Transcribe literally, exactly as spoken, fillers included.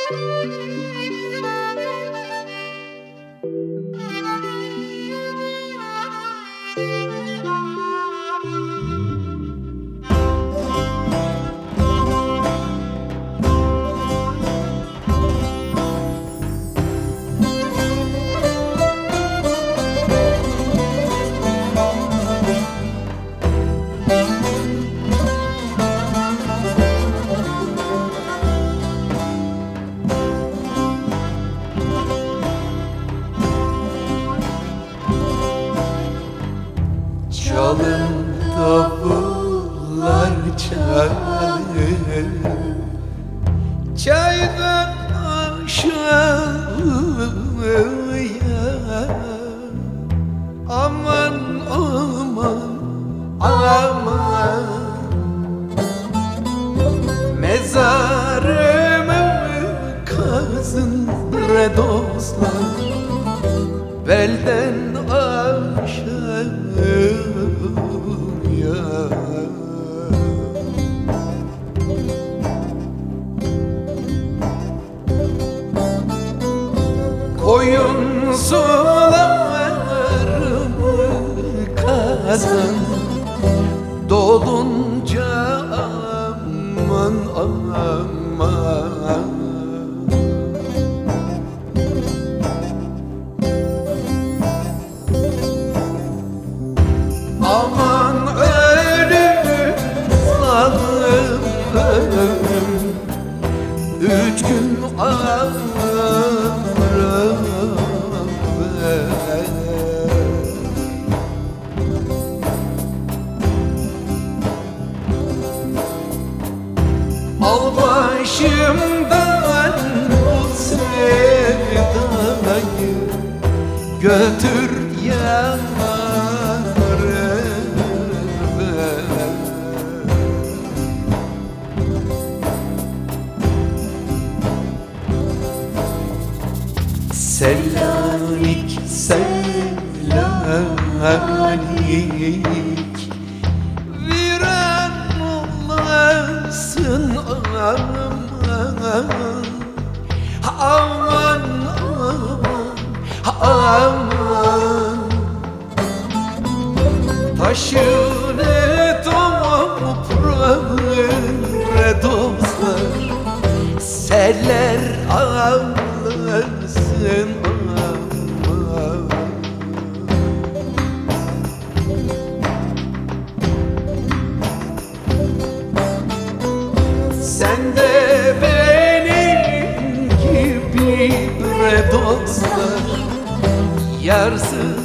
Çalın davullar çalın, çaydan aşağıya. Aman aman aman, mezarımı kazın bre dostlar, belden aşağıya. Koyun sularımı kazan, dolunca aman aman. Aman ölüm zalim ölüm, üç gün ağlarım ben. Al başımdan bu sevdayı, götür yarime. Selanik, Selanik, viran olasın aman. Aman aman aman, taşını toprağı bre dostlar, seller ağlasın aman. Sen de benim gibi bre dostlar, yarsız